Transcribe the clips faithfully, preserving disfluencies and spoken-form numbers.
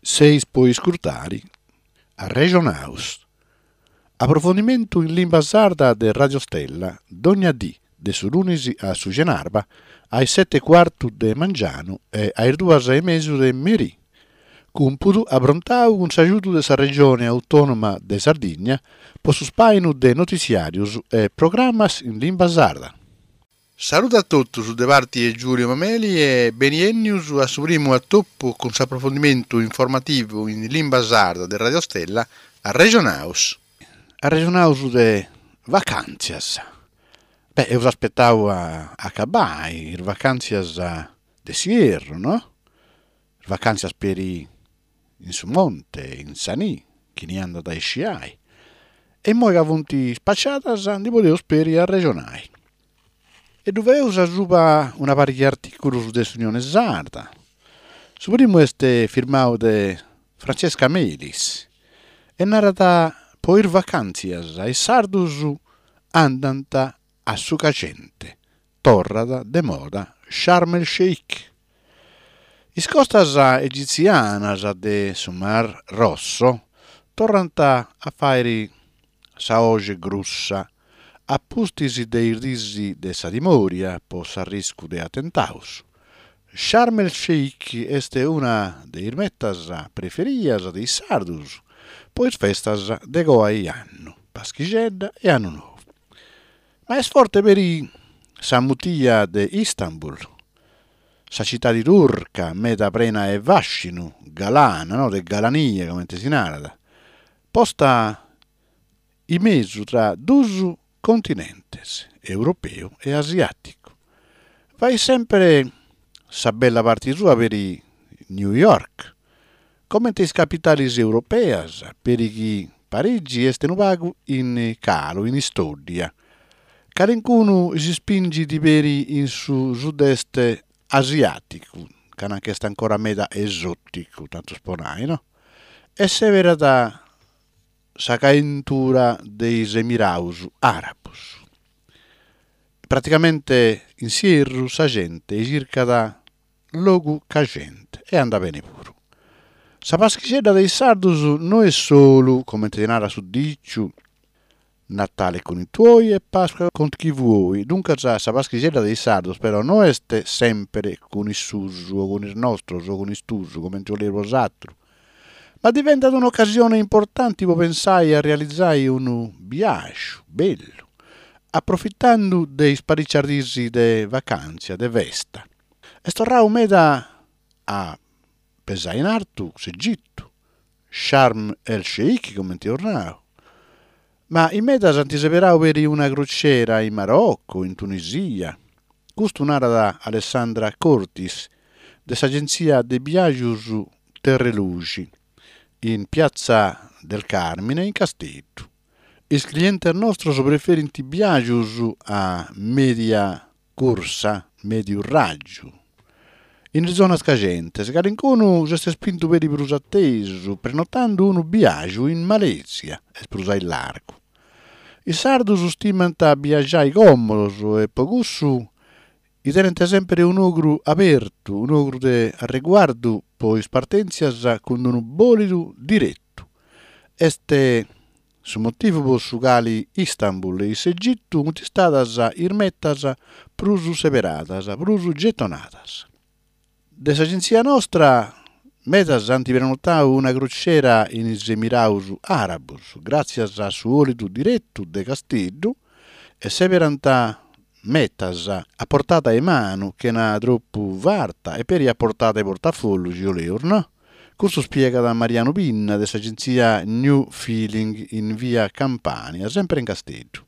Seis puoi scrutare a Regionaus. Approfondimento in lingua sarda de Radio Stella, dogna dì, de su lunisi a su Genarba, ai sette quartu de Mangiano e ai duas e mesu de Meri. Cumpudu abrontau un sagiuto de sa regione autonoma de Sardigna, po su spainu de noticiarius e programmas in lingua sarda. Saluto a tutti su De Varti e Giulio Mameli e beniennius a su primo attoppo con su approfondimento informativo in lingua sarda de Radio Stella a Regionaus. A Regionaus de vacanzias. Beh, io aspettavo a, a Cabai, le vacanzias de Sierro, no? Le vacanzias per i in su monte, in Sanì, che ne andano dai sciai. E moi avunti spacciatas, di potevo speri a Regionai. E dovevo usare una paria di articoli dell'Unione Sarda. Su primo este firmato de Francesca Melis. E narrata poi ir vacanzias ai sardus andanta a su cacente, torrada de moda Sharm el Sheikh. Is costas egizianas de su Mar Rosso torranta a fare saoge grussa, appustisi dei risi de sa dimoria po sa riscu de attentaus. Sharm el Sheikh este una de irmettas preferias dei sardus, pois festas de goai anno, Paschigedda e Anno Nuovo. Ma è forte per i sa mutia de Istanbul, sa città di turca, meta prena e vascinu, galana, no, de galania, come si narra, posta i mesu tra dusu continentes, europeo e asiatico. Vai sempre sa bella parte sua per i New York, come tes capitalis europeas, per i Parigi este nu pagu in calo, in storia. Carencuno si spingi di veri in su sud-est asiatico, che anche sta ancora meta esotico, tanto sponai, no? E se vera da sa caentura dei Emiraus Arabus. Praticamente in Sierru sa gente circa da logu ca gente e anda bene pure. Sa paschicedda dei sardus non è solo, come te narra su dicciu, Natale con i tuoi e Pasqua con chi vuoi. Dunque sa paschicedda dei sardus però non è sempre con il susu o con il nostro o con il stusu, come ti volevo satro. Ma diventa un'occasione importante per pensare a realizzare un viaggio bello, approfittando dei sparicciardisi de vacanze, de vesta. E storrà un meta a pesare in artu, Egitto, Sharm el Sheikh, come ti ornavo. Ma in meta s'antiseperau per una crociera in Marocco, in Tunisia. Questo un'ara da Alessandra Cortis, dell'agenzia de Viaggius Terreluci, in Piazza del Carmine, in Castello. Il cliente nostro so preferenti viaggius a media corsa, medio raggio. In zona scagente, se carincono si è spinto per i prusattesu, prenotando un viaggio in Malesia, e sprusai largo. I sardus stimano a viaggiare comodos e pocussu i tenente sempre un ogru aperto, un ogru de riguardo, poi spartenzias con un bolido diretto. Este su motivo per su quali Istanbul e Egitto muti stadas irmettas prusu separatas, prusu gettonatas. Dessa agenzia nostra, metas antiperenotau una crociera in Emiraus Arabus, grazie a su olido diretto de Castello, e severanta metas a portata e mano che na troppo varta e per a portata e portafoglio gioleur, no? Questo spiega da Mariano Pinna dessa agenzia New Feeling in via Campania, sempre in Castello.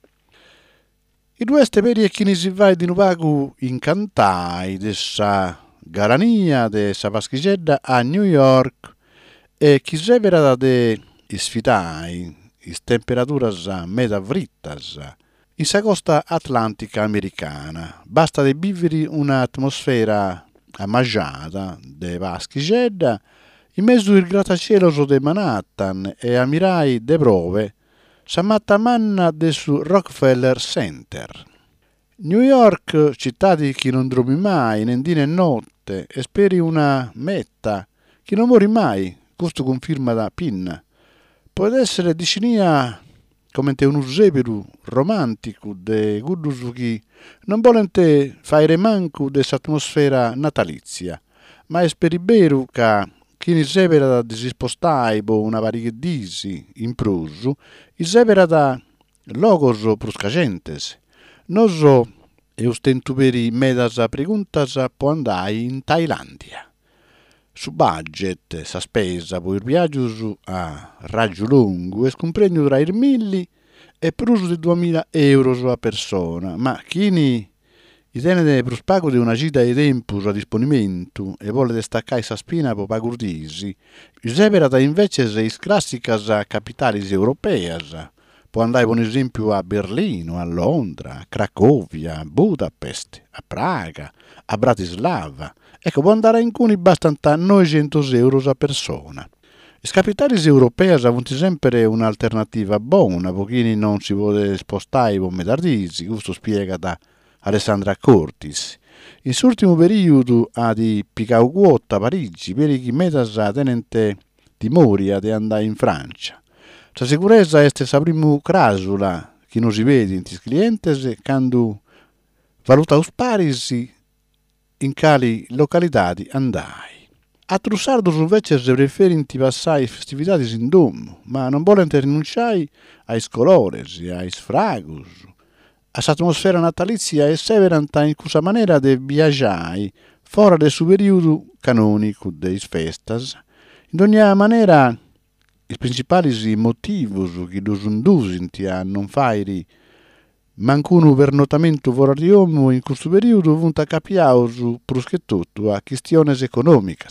I due steperi e chi ne si vai di nuovo incantai dessa galania de sa paschicedda a New York e chi severa de isfitai, is temperaturas meta frittas, in sa costa atlantica americana. Basta de vivere un'atmosfera amaggiata de paschicedda in mezzo al grattacielo de Manhattan e ammirai de prove sa matta manna de su Rockefeller Center. New York, città di chi non dormi mai, né di né notte, e speri una meta, chi non muori mai, questo conferma da Pinna. Può essere dicinia come un usepiru romantico de gudus chi non volente fare manco dell'atmosfera natalizia, ma è speriberu che chi ne severa da disispostai bo una variedisi in prusu, i severa da logos pruscagentes. Noso e ostentuberi medas preguntas può andare in Thailandia. Su budget, sa spesa per il viaggio a raggio lungo e scompregno tra i milli e prusu di duemila euro a persona, ma chi ne i tenete per spago di una gita di tempo a disponimento e vuole destaccare sa spina per pagurdisi, severata invece se is classicas capitali europeas. Può andare per esempio a Berlino, a Londra, a Cracovia, a Budapest, a Praga, a Bratislava. Ecco, può andare in cui bastano novecento euro a persona. Le capitali europee hanno sempre un'alternativa buona, pochini non si vuole spostare con metardisi, questo spiega da Alessandra Cortis. In ultimo periodo ha di picau quota a Parigi, per chi metas tenente timoria di andare in Francia. La sicurezza è la prima crasula che non si vede in questi clienti quando valuta os parisi in cali località andai. A Trussardo invece si preferisce passare festività in domo, ma non vogliono rinunciare ai colores, ai sfragus, all'atmosfera natalizia e severanta in questa maniera di viaggiare fuori del suo periodo canonico delle festas. In ogni maniera, i principali motivi che lo inducono a non fare mancuno pernotamento fuori di uomo in questo periodo vanno a capiare tutto a questioni economiche.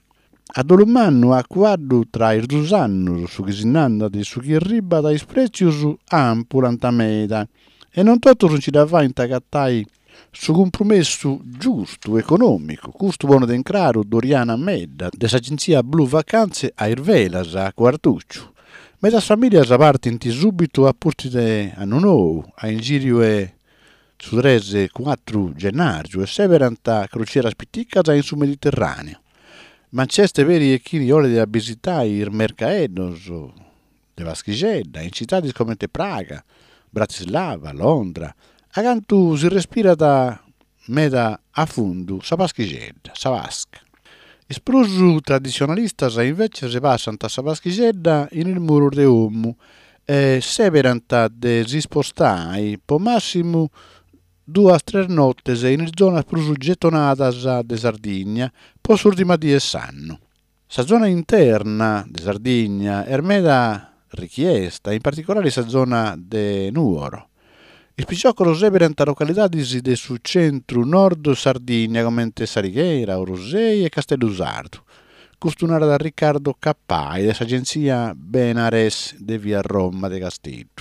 Ad un anno a quadro tra i due anni su che si anda e su che arriva dai prezzi ampulantamento e non tutto non ci da fare intacattai su compromesso giusto economico. Questo buono d'encraro Doriana Medda dell'agenzia Blu Vacanze a Irvelas a Quartuccio. Medas famiglie partono subito a portare anno nuovo, a in giro e su treze quattro gennaio e severanta crociera spitticca in su Mediterraneo. Manchester veri e chi vuole da visitare il mercato della Schigedda, in città come Praga, Bratislava, Londra, a canto si respira da meda a fondo, sa Schigedda, sa vasca. I prusu tradizionalistas invece si passano a sa Schigedda in il muro de uomo e severanta de si spostai po massimo due a tre notte in zona prusu gettonatas de Sardegna po s'ultima di sanno. Sa zona interna de Sardegna è meda richiesta, in particolare sa zona de Nuoro. Il picciocolo severanta località del su centro-nord Sardegna come Sarigheira, Orosei e Castellusardo. Costunare da Riccardo Cappai, dell'agenzia Benares de via Roma de Castello.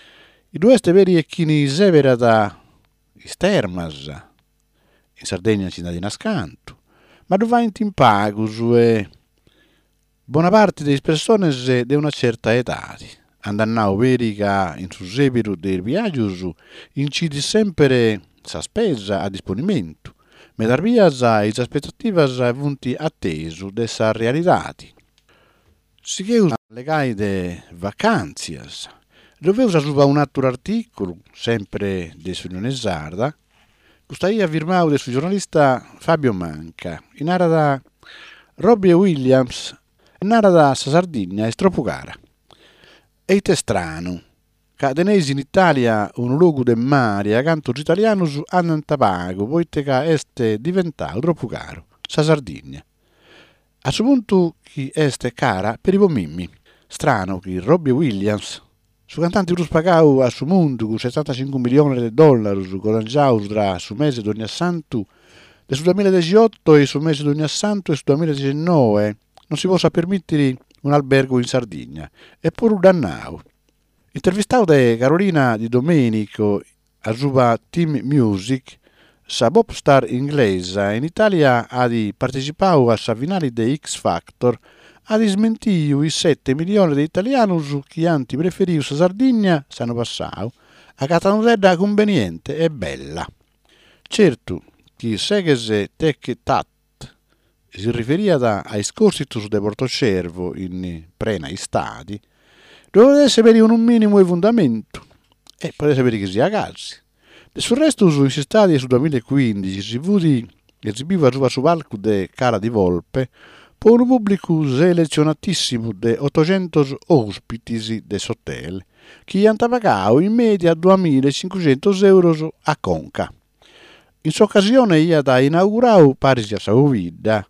I due veri e chini severata Stermas, in Sardegna ci di nascanto, ma dove in pagus e buona parte delle persone di una certa età. Andannau verica in su sepiru del viaggio incidi sempre sa spesa a disponimento, medarvias le aspettative vunti atteso dessa realidad. Si che usa le guide vacanzias, dove usa suba un altro articolo, sempre de Unione Sarda, custaia firmau del suo giornalista Fabio Manca, in area da Robbie Williams, in area da Sardegna e troppo cara. E è strano, che tenesi in Italia un luogo del mare accanto agli italiani hanno pago, poiché è diventato troppo caro, sa Sardegna. A questo punto chi è cara per i pomimmi. Strano che Robbie Williams, su cantante rus pagau a su mondo con settantacinque milioni di dollari, guadagnato tra su mese di ogni santo, del su duemiladiciotto e su mese di ogni santo e su duemiladiciannove, non si possa permettere un albergo in Sardegna, eppure un dannao. Intervistato da Carolina Di Domenico a Zuba Team Music, sa popstar inglese in Italia ha partecipato a finale di X Factor, ha smentito i sette milioni di italiani che hanno preferito Sardegna s'hanno passato, a Catanudella conveniente e bella. Certo, chi segue tec tat si riferia ai scorsitus de Portocervo in prena stati, doveva essere un minimo di fondamento e potete sapere che sia casi. Sul resto, su stati sul duemilaquindici si vudi esibiva su palco de Cara di Volpe per un pubblico selezionatissimo di ottocento ospiti de hotel, che hanno pagato in media duemilacinquecento euro a conca. In occasione ia da inaugurare Parisi a Sauvida,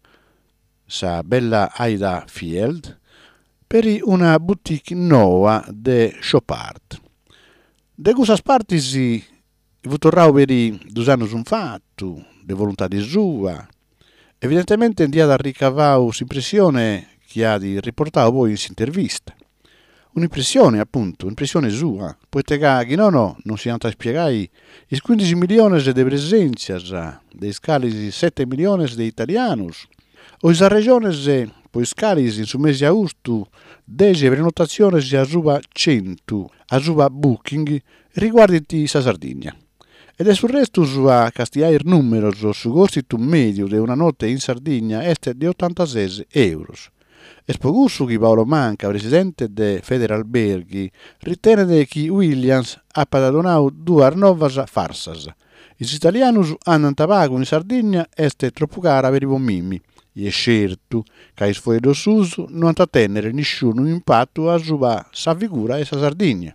sa bella Aida Field, per una boutique nuova de shop art. De questa parte si vorrà per due anni un fatto, de volontà di sua. Evidentemente andiamo a ricavare l'impressione che ha di riportare voi in intervista. Un'impressione, appunto, un'impressione sua. Poiché che no, no, non si andrà a spiegare i quindici milioni di presenze, dei scali di sette milioni di italiani, o la regione, poi scali in su mese di agosto, dieci prenotazioni a suba cento, a suba booking, riguardanti la Sardegna. Ed è sul resto su a castiare il numero su costo medio di una notte in Sardegna è di ottantasei euro. E spogusso che Paolo Manca, presidente de Federalberghi, ritiene che Williams ha pagato due nuove farsas. Gli italiani hanno pagato in Sardegna è troppo cara per i bombini. E è certo che i suoi dosuso non hanno tenere nessun impatto a sulla sa figura e sa Sardegna.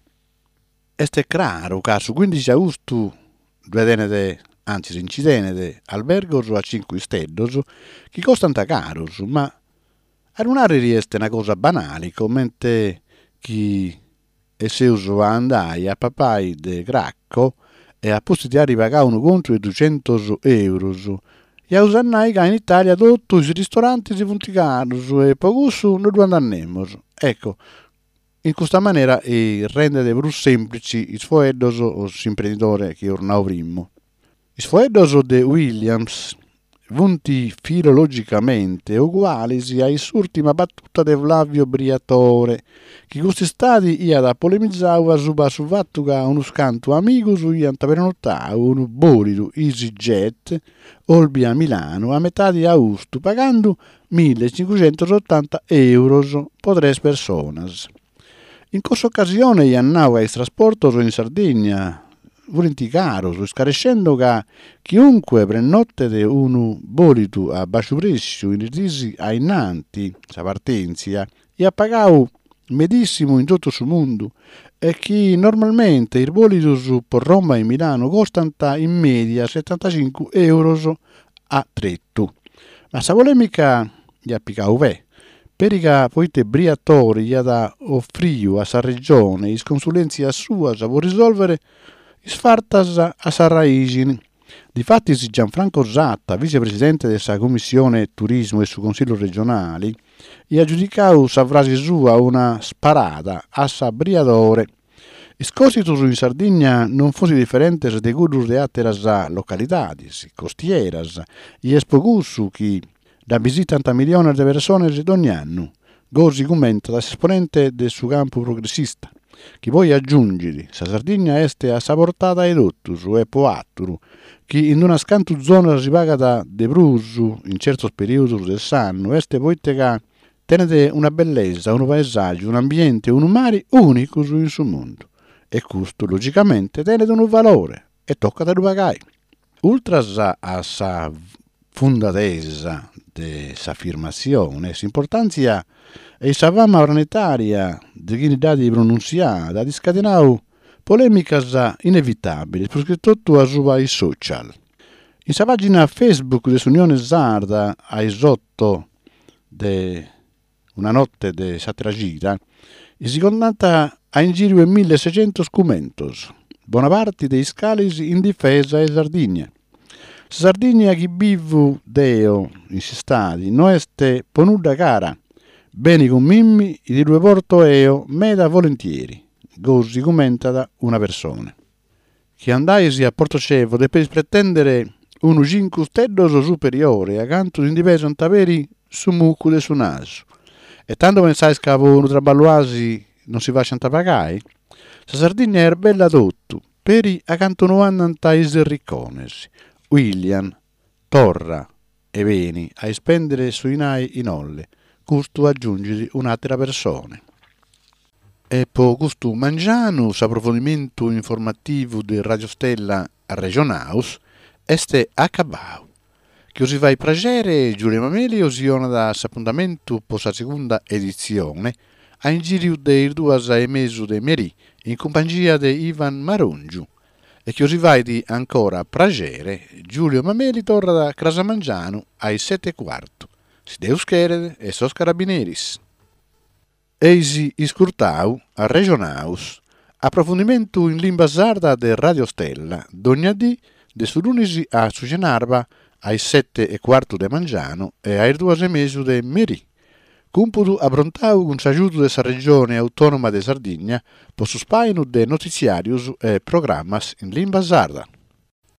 È chiaro che su quindici agosto due denede, anzi incidente albergos a cinque stelle che costano caro, ma a non riesce una cosa banale, come chi e se uso andai a papai de Gracco e a posti di arrivare uno contro i duecento euro e a usannai che in Italia tutti i ristoranti si funticano e pocusso non lo andammo. Ecco, in questa maniera e rende più semplici i sfoedos o imprenditore che ornavo prima. I sfoedos de Williams vunti filologicamente uguali ai l'ultima battuta di Flavio Briatore, che questi stati ia da polemizzare su su fatto che uno scanto amico su ianta prenotare un bolido EasyJet Olbia a Milano a metà di agosto pagando millecinquecentottanta euro per tre persone. In questa occasione gli andavo ai trasporto in Sardegna, volenti caro, scarescendo che chiunque prenotte di un bolito a basso prezzo in risi ai nanti, sa partenza, e ha pagato medissimo in tutto il mondo, e che normalmente il bolito su per Roma e Milano costano in media settantacinque euro a tretto. Ma sa polemica gli ha piccato beh. Perché poi te Briatore gli ha da offrire a sa regione i consulenzi a sua sa vuol risolvere sfartas a sa raigine. Difatti Gianfranco Zatta, vicepresidente della commissione turismo e su consiglio regionali, gli ha giudicato sa frase sua una sparata a sa Briatore. I scorsitus in Sardegna non fosse differente de quelli de altre località, costieras, gli espogussu che da visitanta milioni di persone ogni anno. Così commenta l'esponente del suo campo progressista, che poi aggiunge la Sardegna è a sa portata ai dotti, e poatturu, che in una scantu zona si paga da de brusu in certi periodi del anno, è poi che tenete una bellezza, un paesaggio, un ambiente, un mare unico in suo mondo. E questo, logicamente, tenete un valore e tocca da pagare. Ultras a sa fondatezza de sa afirmazione, s'importanza e sa fama planetaria di chi dati pronunziata ha scatenato polemiche inevitabili, soprattutto a sui social. In sa pagina Facebook dell'Unione Sarda, ai sotto de una notte de sa tragita, si contata a in giro milleseicento commenti, buona parte dei scalisi in difesa e Sardegna. Sardegna che vivo deo in si stati non este ponuda cara, bene con mimmi e di due porto eo meda volentieri, così commenta una persona. Che andaisi a Portocervo per pretendere un cinque stelle superiore accanto di indipeso antaveri su mucco de su naso. E tanto pensai che uno traballuasi non si faccia pagare? Sa Sardegna era bella tutto, peri accanto novanta is riccones. William, Torra, e veni a spendere sui nai in olle, custo aggiungere un'altra persona. E po questo mangiano, approfondimento informativo di Radio Stella Regionaus, este acabau. Che si vai piacere, Giulio Mameli, osiona da appuntamento per la seconda edizione, a in giro dei due e mezzo de Meri, in compagnia di Ivan Marungiu. E che si vai di ancora piacere, Giulio Mameli torna da Crasamangiano ai sette e quarto. Si deus cherede e sos carabineris. Eisi iscurtau a Regionaus, approfondimento in lingua sarda de Radio Stella, dognadì de su lunisi a Sugenarba ai sette e quarto de Mangiano e ai due e mezzo de Meri. Cumpudu abrontau con s'aiuto de sa regione autonoma de Sardigna, po su spainu de noticiarius e programmas in lingua sarda.